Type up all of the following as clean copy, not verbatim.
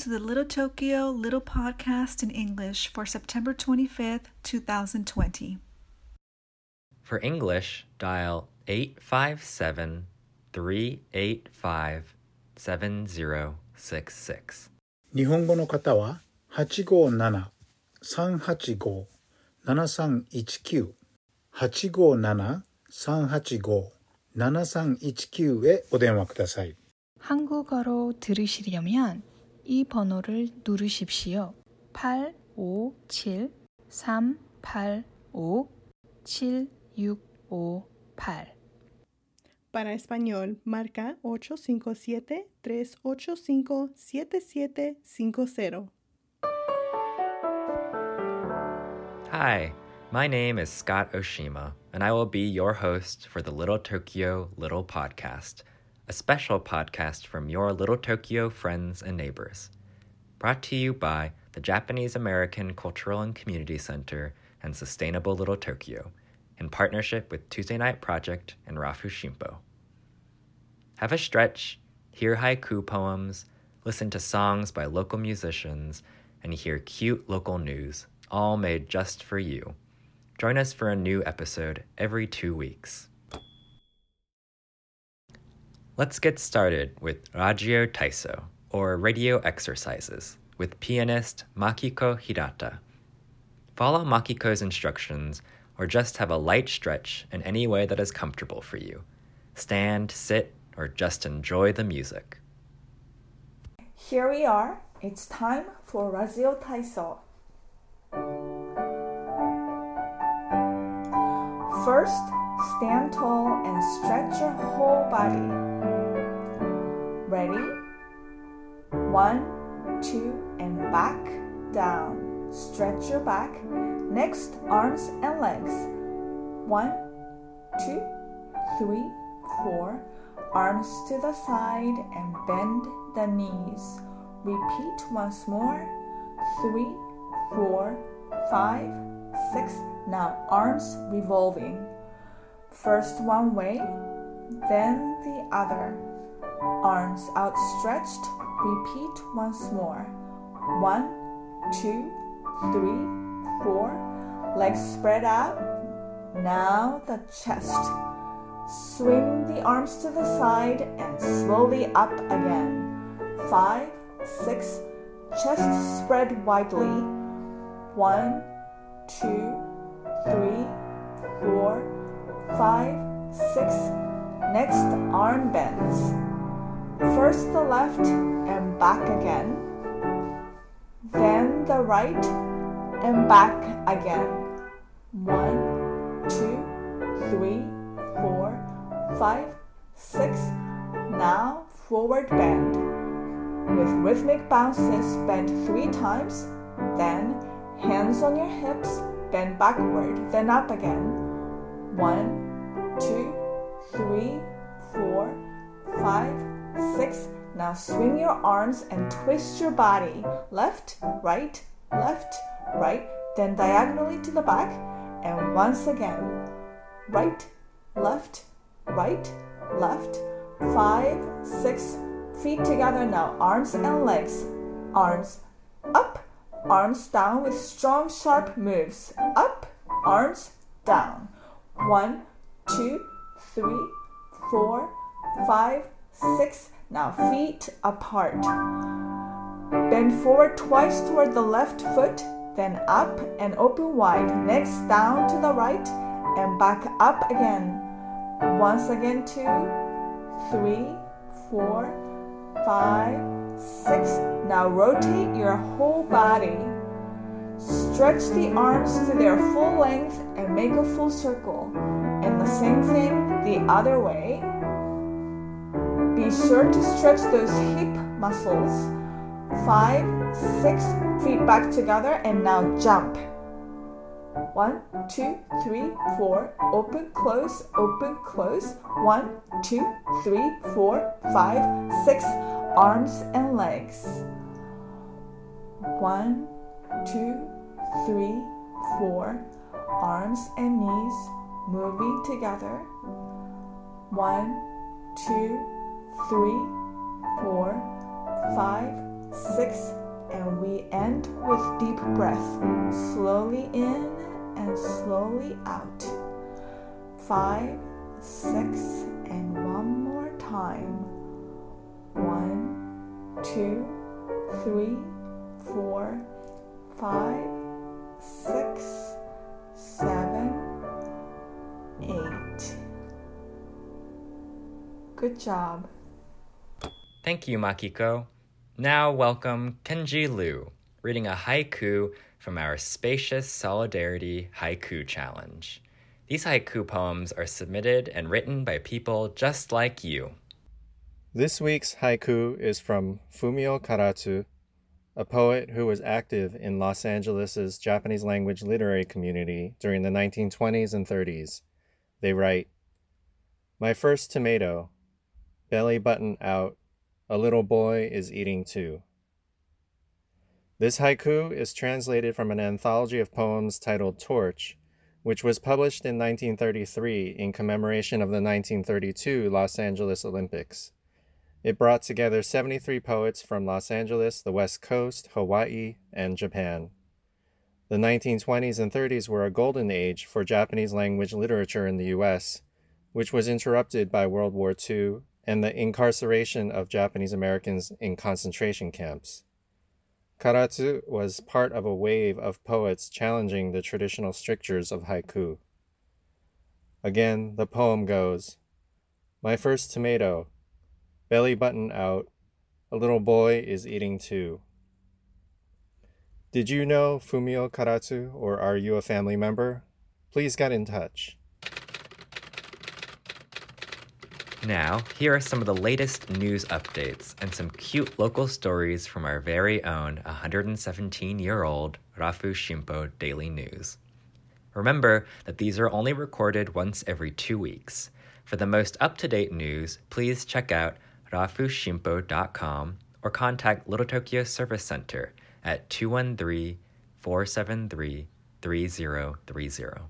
to the Little Tokyo Little Podcast in English for September 25th, 2020. For English, dial 857-385-7066. 日本語の方は857-385-7319 857-385-7319에お電話ください. 한국어로 들으시려면 이 번호를 누르십시오. 857-385-7658. Para español, marca 857-385-7750. Hi, my name is Scott Oshima, and I will be your host for the Little Tokyo Little Podcast, a special podcast from your Little Tokyo friends and neighbors. Brought to you by the Japanese American Cultural and Community Center and Sustainable Little Tokyo, in partnership with Tuesday Night Project and Rafu Shimpo. Have a stretch, hear haiku poems, listen to songs by local musicians, and hear cute local news, all made just for you. Join us for a new episode every 2 weeks. Let's get started with Radio Taiso, or radio exercises, with pianist Makiko Hirata. Follow Makiko's instructions, or just have a light stretch in any way that is comfortable for you. Stand, sit, or just enjoy the music. Here we are. It's time for Radio Taiso. First, stand tall and stretch your whole body. Ready? 1, 2, and back, down. Stretch your back. Next, arms and legs. 1, 2, 3, 4. Arms to the side and bend the knees. Repeat once more. 3, 4, 5, 6. Now arms revolving. First one way, then the other. Arms outstretched. Repeat once more. 1, 2, 3, 4. Legs spread out. Now the chest. Swing the arms to the side and slowly up again. 5, 6. Chest spread widely. 1, 2, 3, 4, 5, 6. Next, arm bends. First the left and back again. Then the right and back again. 1, 2, 3, 4, 5, 6. Now forward bend. With rhythmic bounces, bend 3 times. Then hands on your hips, bend backward, then up again. 1, 2, 3, 4, 5, 6. Now swing your arms and twist your body. Left, right, then diagonally to the back. And once again. Right, left, 5, 6. Feet together now. Arms and legs. Arms up. Arms down with strong, sharp moves. Up, arms down. 1, 2, 3, 4, 5, 6. Now feet apart. Bend forward twice toward the left foot, then up and open wide. Next, down to the right and back up again. Once again, 2, 3, 4, 5, 6. Now rotate your whole body. Stretch the arms to their full length and make a full circle. And the same thing the other way. Be sure to stretch those hip muscles. 5, 6. Feet back together and now jump. 1, 2, 3, 4. Open, close, open, close. 1, 2, 3, 4, 5, 6. Arms and legs. 1, 2, 3, 4. Arms and knees moving together. 1, 2, 3, 4, 5, 6, and we end with deep breath. Slowly in and slowly out. 5, 6, and one more time. 1, 2, 3, 4, 5, 6, 7, 8. Good job. Thank you, Makiko. Now welcome Kenji Liu, reading a haiku from our Spacious Solidarity Haiku Challenge. These haiku poems are submitted and written by people just like you. This week's haiku is from Fumio Karatsu, a poet who was active in Los Angeles' Japanese language literary community during the 1920s and 30s. They write, "My first tomato, belly button out, a little boy is eating too." This haiku is translated from an anthology of poems titled Torch, which was published in 1933 in commemoration of the 1932 Los Angeles Olympics. It brought together 73 poets from Los Angeles, the West Coast, Hawaii, and Japan. The 1920s and 30s were a golden age for Japanese language literature in the U.S., which was interrupted by World War II and the incarceration of Japanese Americans in concentration camps. Karatsu was part of a wave of poets challenging the traditional strictures of haiku. Again, the poem goes, "My first tomato, belly button out, a little boy is eating too." Did you know Fumio Karatsu, or are you a family member? Please get in touch. Now, here are some of the latest news updates and some cute local stories from our very own 117-year-old Rafu Shimpo Daily News. Remember that these are only recorded once every 2 weeks. For the most up-to-date news, please check out rafushimpo.com or contact Little Tokyo Service Center at 213-473-3030.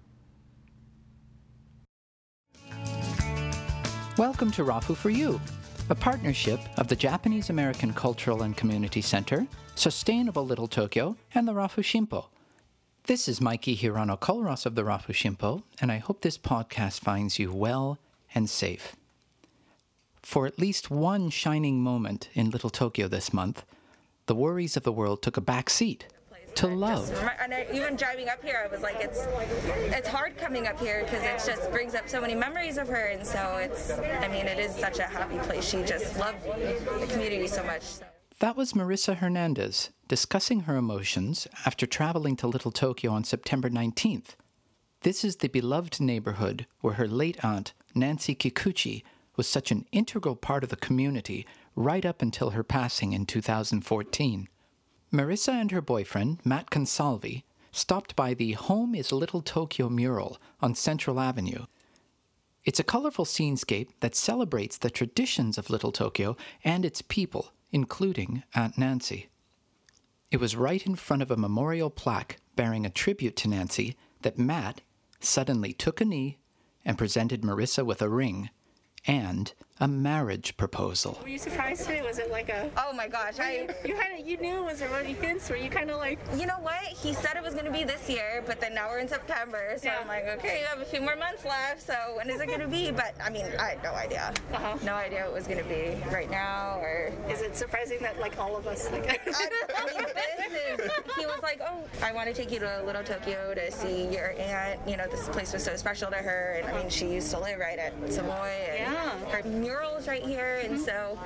Welcome to Rafu for You, a partnership of the Japanese American Cultural and Community Center, Sustainable Little Tokyo, and the Rafu Shimpo. This is Mikey Hirano Kollross of the Rafu Shimpo, and I hope this podcast finds you well and safe. For at least one shining moment in Little Tokyo this month, the worries of the world took a back seat to love. And even driving up here, I was like, it's hard coming up here because it just brings up so many memories of her, and so it is such a happy place. She just loved the community so much. That was Marissa Hernandez discussing her emotions after traveling to Little Tokyo on September 19th. This is the beloved neighborhood where her late aunt, Nancy Kikuchi, was such an integral part of the community right up until her passing in 2014. Marissa and her boyfriend, Matt Consalvi, stopped by the Home is Little Tokyo mural on Central Avenue. It's a colorful scenescape that celebrates the traditions of Little Tokyo and its people, including Aunt Nancy. It was right in front of a memorial plaque bearing a tribute to Nancy that Matt suddenly took a knee and presented Marissa with a ring and a marriage proposal. Were you surprised today? Was it like a... Oh my gosh. You knew, was there any hints? Were you kind of like... You know what? He said it was going to be this year, but then now we're in September, so yeah. I'm like, okay, you have a few more months left, so when is it going to be? But, I had no idea. No idea what it was going to be right now, or... Is it surprising that, like, all of us... Like... He was like, oh, I want to take you to Little Tokyo to see your aunt. This place was so special to her, and, she used to live right at Savoy, and her mural's right here, and so,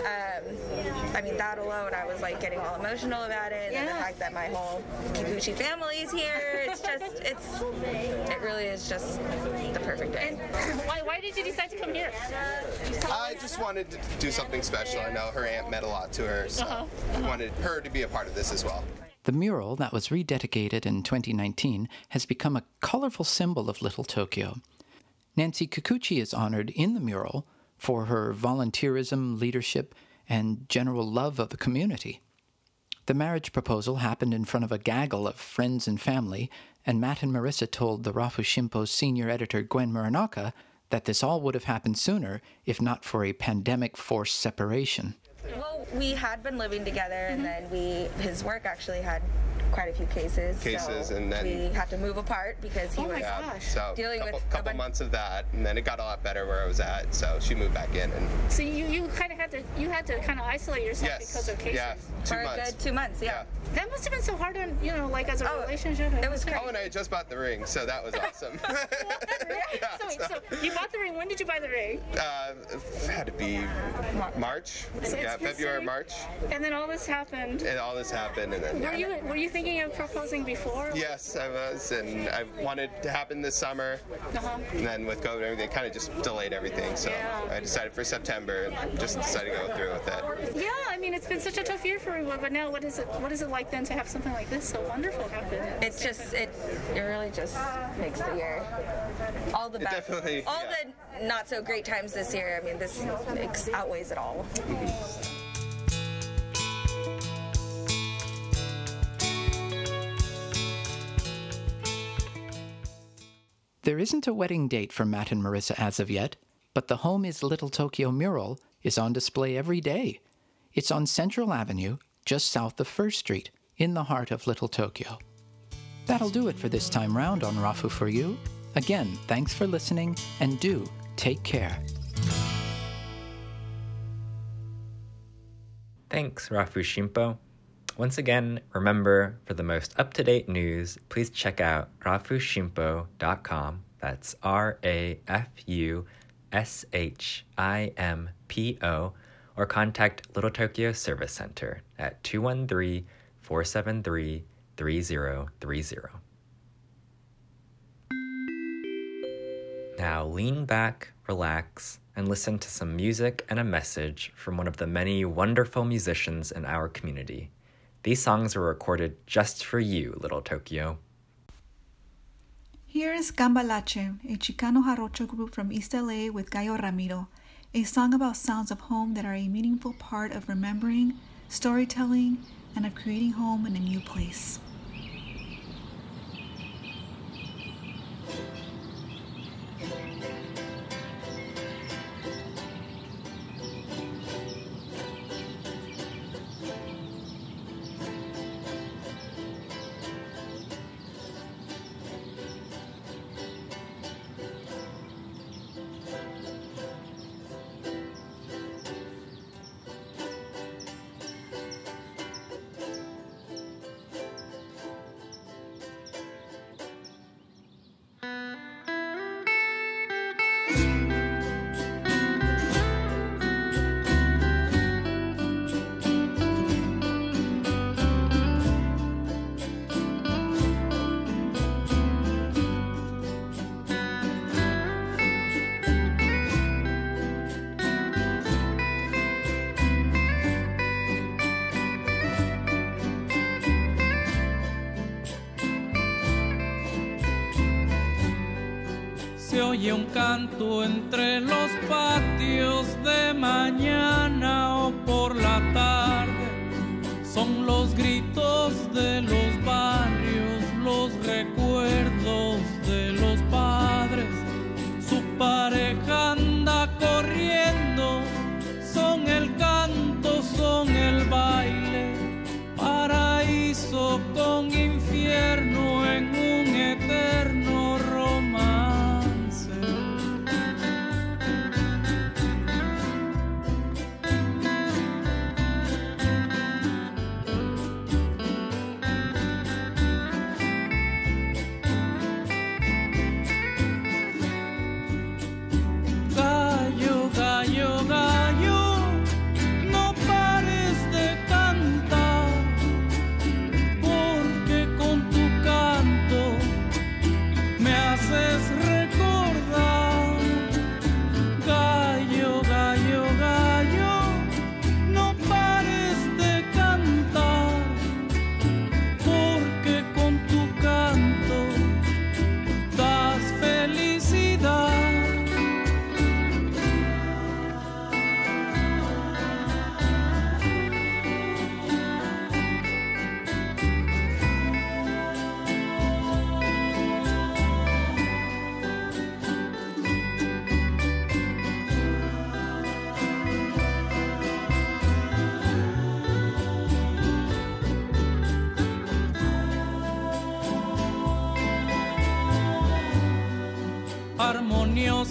that alone, I was, like, getting all emotional about it, and the fact that my whole Kikuchi family is here, it really is just the perfect day. And why did you decide to come here? I just wanted to do something special. I know her aunt meant a lot to her, so I wanted her to be a part of this as well. The mural that was rededicated in 2019 has become a colorful symbol of Little Tokyo. Nancy Kikuchi is honored in the mural for her volunteerism, leadership, and general love of the community. The marriage proposal happened in front of a gaggle of friends and family, and Matt and Marissa told the Rafu Shimpo's senior editor Gwen Muranaka that this all would have happened sooner if not for a pandemic-forced separation. Well, we had been living together, and then his work actually had quite a few cases. So and then we had to move apart because he was dealing with a couple months of that, and then it got a lot better where I was at. So she moved back in, and so you kind of had to kind of isolate yourself because of cases. Yeah, for a good 2 months. Yeah. That must have been so hard on like as a relationship. It was great. Oh, and I just bought the ring, so that was awesome. So you bought the ring. When did you buy the ring? It had to be March. February, March. And then all this happened. And then were you thinking of proposing before? Yes, I was, and I wanted to happen this summer. And then with COVID and everything, kind of just delayed everything. So I decided for September and just decided to go through with it. Yeah, I mean it's been such a tough year for everyone, but now what is it like then to have something like this so wonderful happen? It's just it really just makes the year all the best. Definitely. The not so great times this year. I mean this outweighs it all. There isn't a wedding date for Matt and Marissa as of yet, but the Home is Little Tokyo mural is on display every day. It's on Central Avenue, just south of 1st Street, in the heart of Little Tokyo. That'll do it for this time round on Rafu For You. Again, thanks for listening, and do take care. Thanks, Rafu Shimpo. Once again, remember, for the most up-to-date news, please check out rafushimpo.com. That's RAFUSHIMPO, or contact Little Tokyo Service Center at 213-473-3030. Now lean back, relax, and listen to some music and a message from one of the many wonderful musicians in our community. These songs were recorded just for you, Little Tokyo. Here is Gambalache, a Chicano Jarocho group from East LA with Gallo Ramiro, a song about sounds of home that are a meaningful part of remembering, storytelling, and of creating home in a new place. Se oye un canto entre los patios de mañana o por la tarde. Son los gritos de los barrios, los recuerdos de los padres. Su pareja anda corriendo, son el canto, son el baile. Paraíso con infierno en un eterno romance.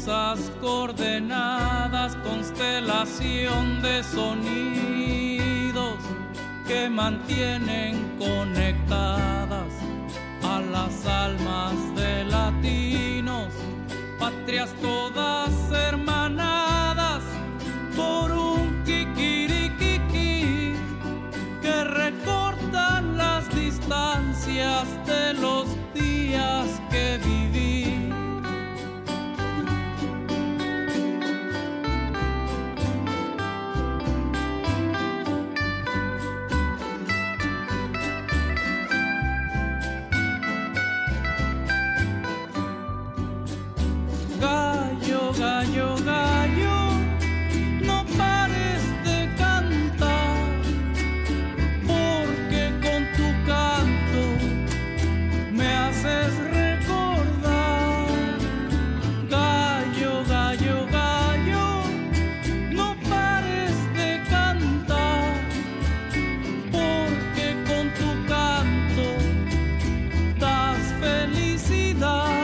confusas coordenadas, constelación de sonidos que mantienen conectadas a las almas de latinos, patrias todas hermanadas por un kikirikiki que recortan las distancias de los días que viví. Gallo, gallo, gallo, no pares de cantar, porque con tu canto me haces recordar. Gallo, gallo, gallo, no pares de cantar, porque con tu canto das felicidad.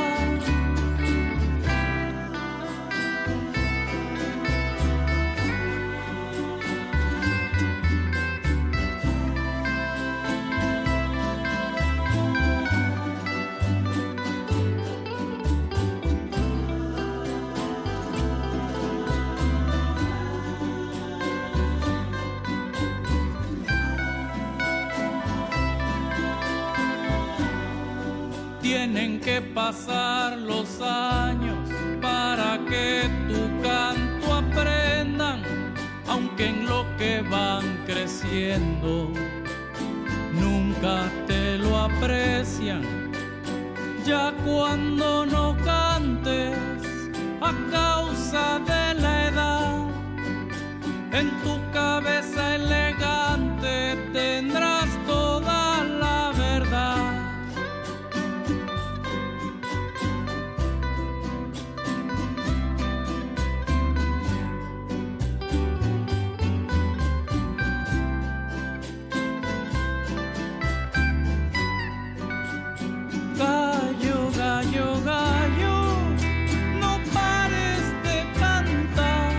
Tienen que pasar los años para que tu canto aprendan, aunque en lo que van creciendo nunca te lo aprecian. Ya cuando no cantes a causa de la edad, en tu cabeza elegante tendrás toda la verdad. Gallo, gallo, gallo, no pares de cantar,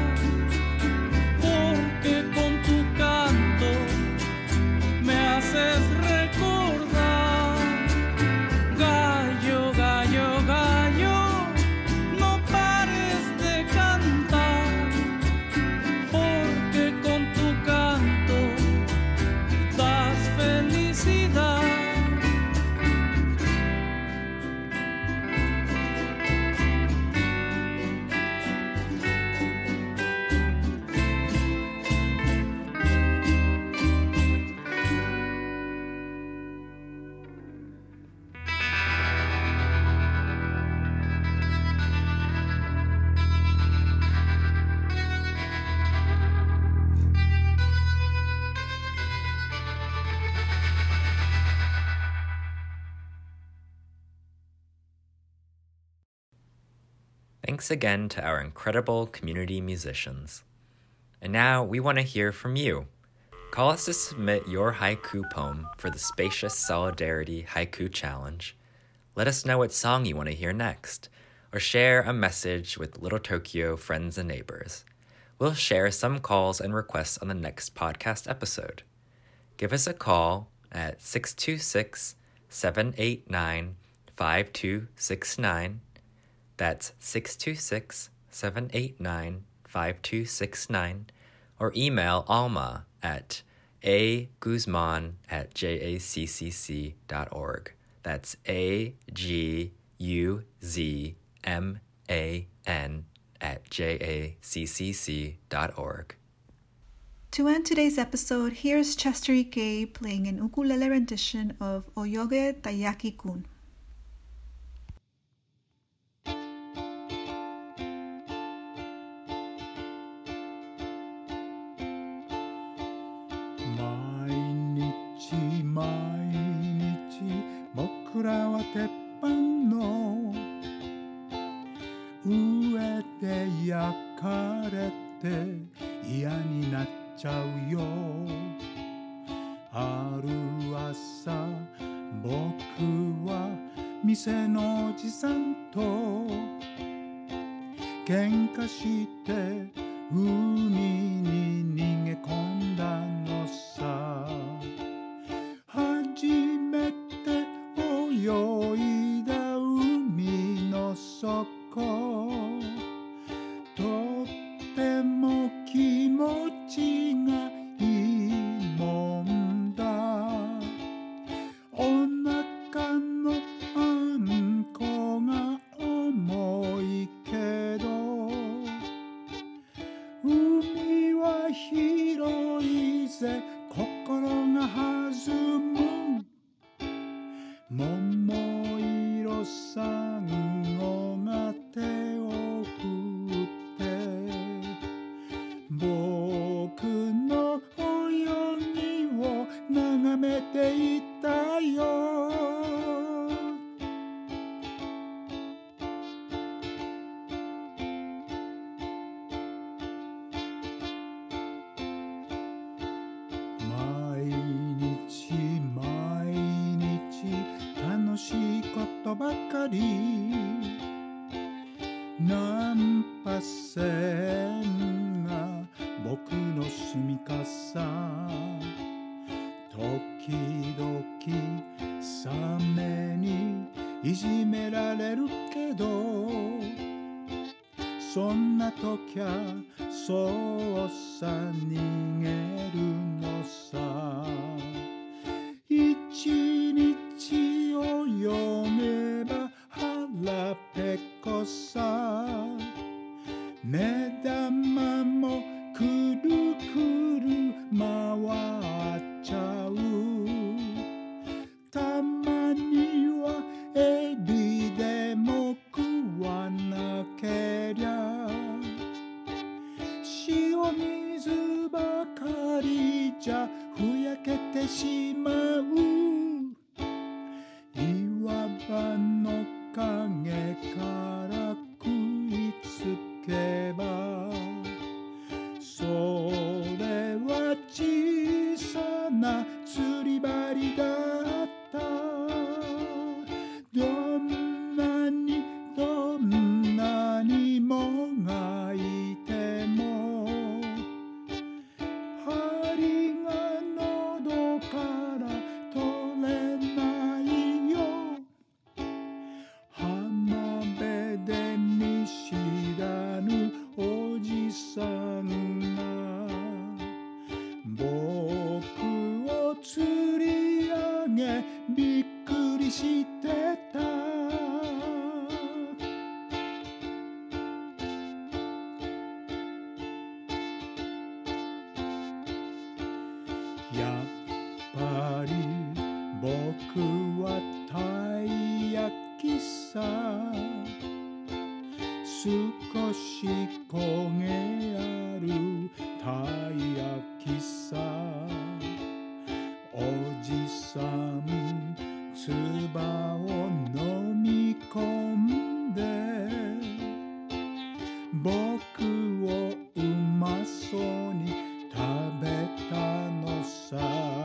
porque con tu canto me haces recordar. Gallo, gallo, gallo, no pares de cantar, porque con tu canto das felicidad. Thanks again to our incredible community musicians. And now we want to hear from you. Call us to submit your haiku poem for the Spacious Solidarity Haiku Challenge. Let us know what song you want to hear next, or share a message with Little Tokyo friends and neighbors. We'll share some calls and requests on the next podcast episode. Give us a call at 626-789-5269. That's 626-789-5269, or email Alma at aguzman@jaccc.org. That's aguzman@jaccc.org. To end today's episode, here's Chester Ike playing an ukulele rendition of Oyoge Taiyaki-kun. 喧嘩して海に逃げ込んだのさ。初めて泳いだ海の底、とっても気持ちがいいもんだ。お腹のあんこが重いけど、海は広いぜ、心が弾む。桃色サンゴが手を振って僕の泳ぎを眺めていたよ。毎日毎日楽しいことばかり。ナンパ船が僕の住みかさ。時々サメにいじめられるけど、そんな時はそうさ逃げるのさ。一日を読めば腹ペコさ。目玉もくるくる回っちゃう。たまにはエビでも食わなけりゃ。塩水ばかりじゃふやけてしまう。岩場の陰から食いつけば、それは小さな釣り針だった。どんなにもがいても、針が喉から取れないよ。浜辺で見知らぬおじさんが僕を釣り上げびっくりしてた。やっぱり僕はたい焼きさ。少し焦げあるたい焼きさ。おじさん唾を飲み込んで僕をうまそうに食べたのさ。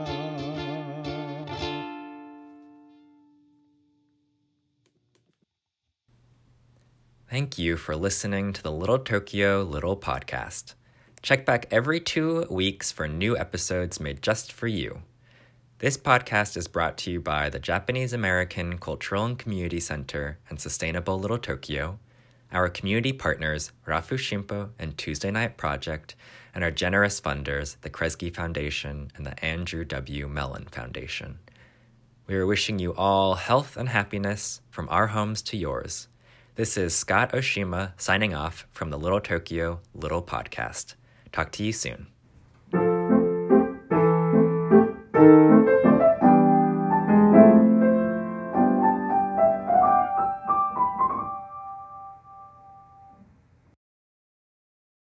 Thank you for listening to the Little Tokyo Little Podcast. Check back every 2 weeks for new episodes made just for you. This podcast is brought to you by the Japanese American Cultural and Community Center and Sustainable Little Tokyo, our community partners Rafu Shimpo and Tuesday Night Project, and our generous funders, the Kresge Foundation and the Andrew W. Mellon Foundation. We are wishing you all health and happiness from our homes to yours. This is Scott Oshima signing off from the Little Tokyo Little Podcast. Talk to you soon.